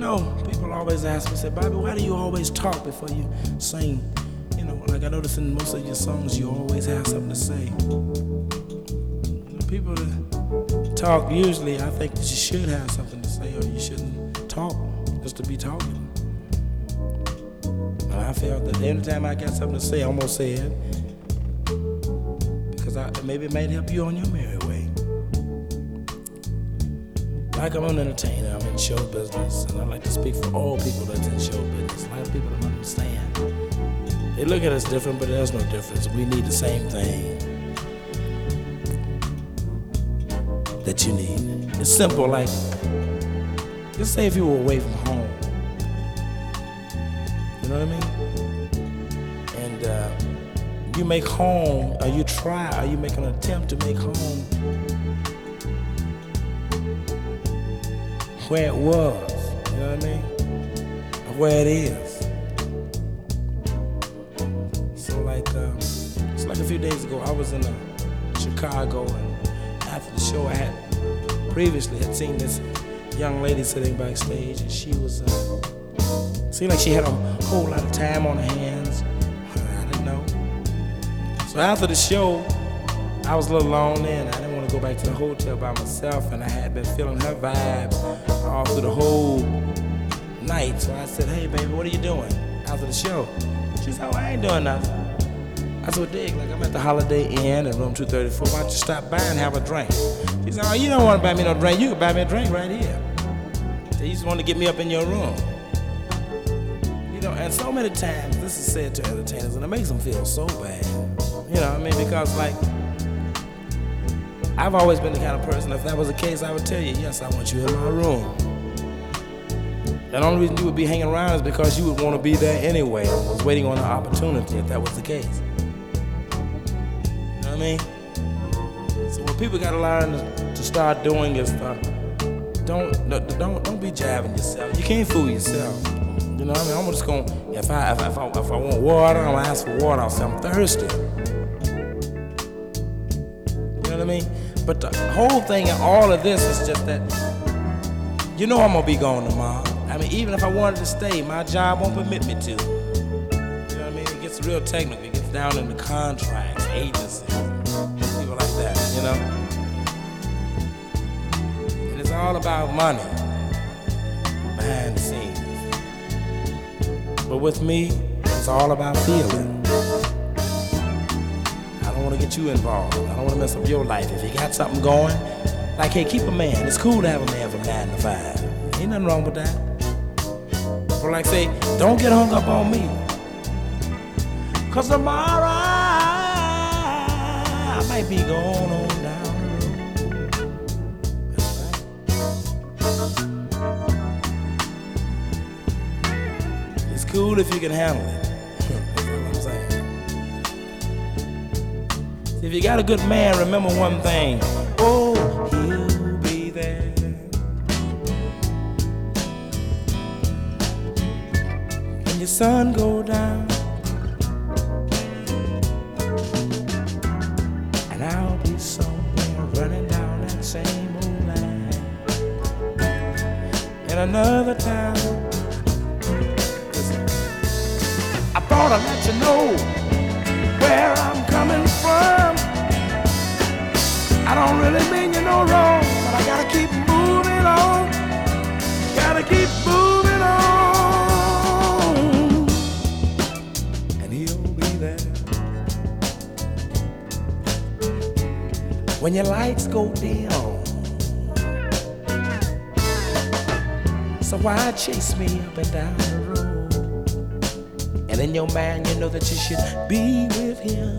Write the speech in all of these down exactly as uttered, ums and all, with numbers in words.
know, people always ask me, say, Bobby, why do you always talk before you sing? You know, like I notice in most of your songs, you always have something to say. You know, people that talk, usually, I think that you should have something to say, or you shouldn't talk just to be talking. And I felt that anytime I got something to say, I'm gonna say it, because I, maybe it might help you on your merry way. Like I'm an entertainer, I'm in show business, and I like to speak for all people that's in show business. A lot of people don't understand. They look at us different, but there's no difference. We need the same thing that you need. It's simple, like, just say if you were away from home. You know what I mean? And uh, you make home, or you try, or you make an attempt to make home where it was, you know what I mean? Or where it is. So like, um, it's like a few days ago, I was in uh, Chicago, and after the show, I had previously had seen this young lady sitting backstage, and she was, uh, seemed like she had a whole lot of time on her hands. I didn't know. So after the show, I was a little lonely, and I didn't want to go back to the hotel by myself, and I had been feeling her vibes all through the whole night. So I said, hey, baby, what are you doing after the show? She said, oh, I ain't doing nothing. I said, well, dig, like, I'm at the Holiday Inn in room two thirty-four. Why don't you stop by and have a drink? She said, oh, you don't want to buy me no drink. You can buy me a drink right here. So you just want to get me up in your room. You know, and so many times this is said to entertainers, and it makes them feel so bad. You know what I mean? Because, like, I've always been the kind of person, if that was the case, I would tell you, yes, I want you in my room. The only reason you would be hanging around is because you would want to be there anyway, and was waiting on an opportunity if that was the case. You know what I mean? So what people gotta learn to, to start doing is uh, don't, don't, don't be jabbing yourself. You can't fool yourself. You know what I mean? I'm just gonna, if I, if I, if I, if I want water, I'm gonna ask for water. I'll say I'm thirsty. You know what I mean? But the whole thing and all of this is just that, you know I'm gonna be gone tomorrow. I mean, even if I wanted to stay, my job won't permit me to. You know what I mean? It gets real technical. It gets down in the contracts, agencies, people like that, you know? And it's all about money, behind the scenes. But with me, it's all about feeling. I don't want to get you involved. I don't want to mess up your life. If you got something going, like, hey, keep a man. It's cool to have a man from nine to five. Ain't nothing wrong with that. But like say, don't get hung up on me. Cause tomorrow I might be going on down the road. That's right. It's cool if you can handle it. That's what I'm saying. See, if you got a good man, remember one thing. Oh, he'll be there. When your sun go down, and I'll be somewhere running down that same old line. In another town, I thought I'd let you know where I'm coming from. I don't really mean you no wrong, but I gotta keep moving on. Gotta keep moving on. And he'll be there. When your lights go down, so why chase me up and down the road? And in your mind you know that you should be with him.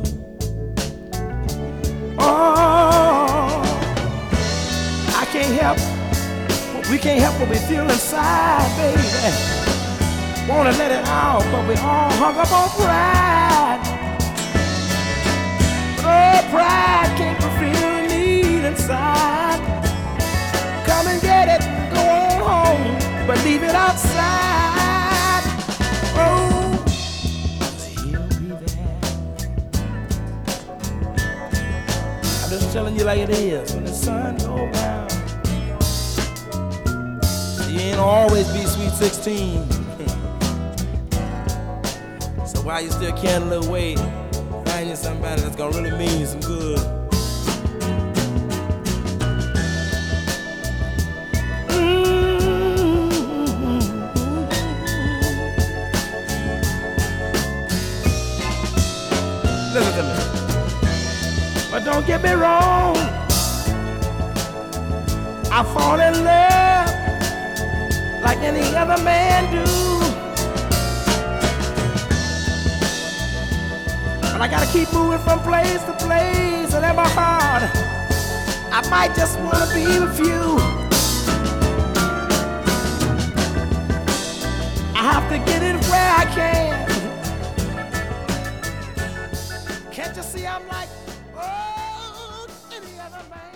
Oh, I can't help, we can't help what we feel inside, baby. Wanna let it out, but we all hung up on pride. But oh, pride can't fulfill the need inside. Come and get it, go on home, but leave it outside. Oh, just telling you like it is. When the sun go down, you ain't gonna always be Sweet sixteen. So while you still can a little wait, find you somebody that's gonna really mean you some good. Listen to me. But don't get me wrong, I fall in love like any other man do. But I gotta keep moving from place to place, and in my heart, I might just wanna be with you. I have to get it where I can. Can't you see I'm like, oh, any other man?